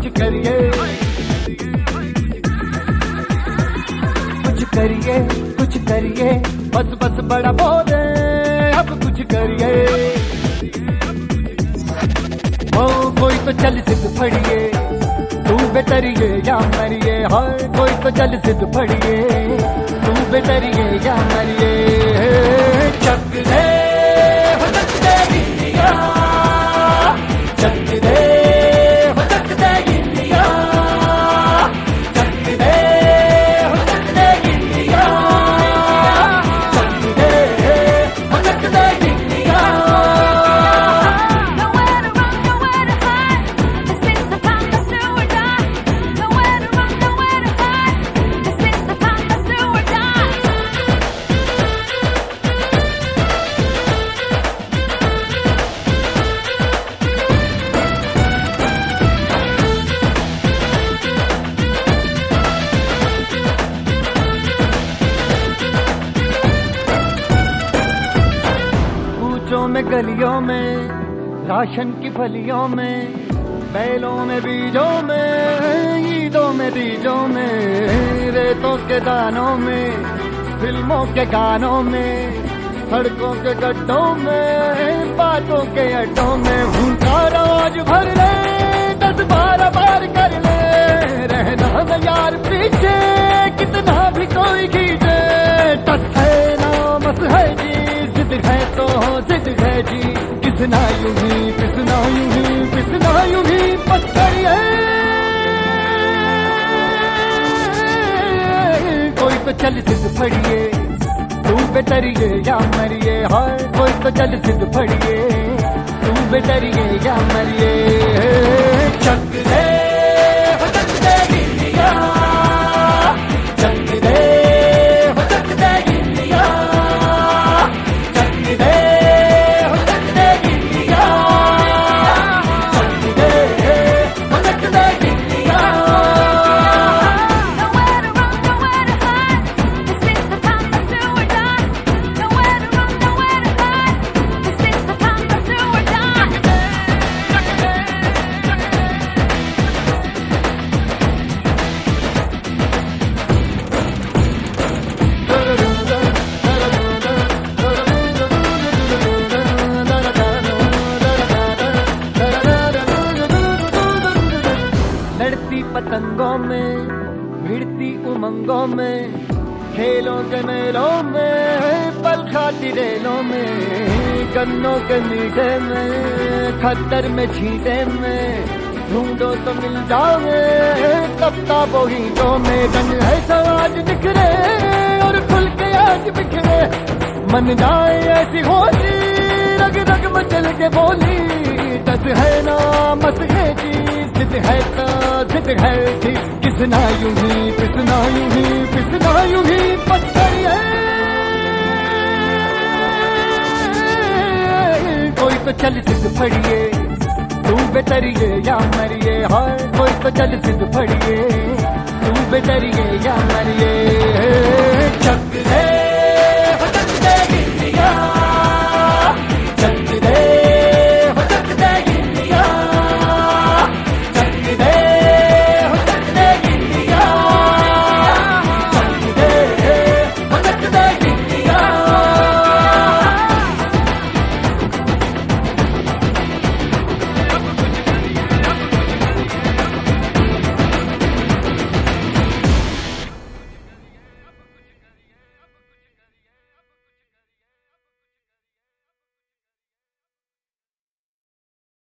कुछ करिए, कुछ करिए, कुछ करिए, बस बस बड़ा बोले अब कुछ करिए। ओ कोई तो चल सिद्ध फड़िए, तू बेतरिए या मरिए। हाय कोई तो चल सिद्ध फड़िए, तू बेतरिए या मरिए। चक दे हो चक दे इंडिया, चक दे हो चक दे इंडिया, चक दे हो चक दे इंडिया, चक दे हो चक दे India. Nowhere to run, nowhere to hide. This is the time, let's do or die. Nowhere to run, nowhere to hide. This is the time, let's do or die. कूचों में गलियों में, राशन की फलियों में, बैलों में बीजों में, ईदों में तीजों में, रेतों के दानों में, फिल्मों के गानों में, सड़कों के गड्ढों में, बातों के अड्डों में। भूखा आज भर ले, 10-12 बार कर ले, रहना न यार पीछे, कितना भी कोई खींचे। टस है ना मस है जी, जिद है तो जिद है जी, किसना यूं ही पिसना यूं ही पिसना यूं ही पत्थर है। कोई तो चल सिद्ध फड़िए, तू बेतरिए या मरिए। हाय कोई तो चल सिद्ध फड़िए, तू बेतरिए या मरिए। चक दे हो चक दे इंडिया, चक दे हो चक दे इंडिया, चक दे हो चक दे इंडिया, चक दे हो चक दे India. Nowhere to run, nowhere to hide. This is the time, let's do or die. Nowhere to run, nowhere to hide. This is the time, let's do or die. लड़ती पतंगों में, भिड़ती उमंगों में, खेलों के मेलों में, पल खाती रेलों में, गन्नों के मीठे में, खद्दर में छींटे में, ढूंढो तो मिल जाओगे तबता बोहीटों में। रंग है समाज दिखरे और खुल के आज बिखरे, मन जाए ऐसी होली, रग रग मचल के बोली। दस है ना मस है जी, जिद है तो जिद है जी, किसना यूं ही पिसना यूं ही पिसना यूं ही पत्थर है। कोई तो चल सिद्ध फड़िए, तू बेतरिए या मरिए। हाय कोई तो चल सिद्ध फड़िए, तू बेतरिए या मरिए। चक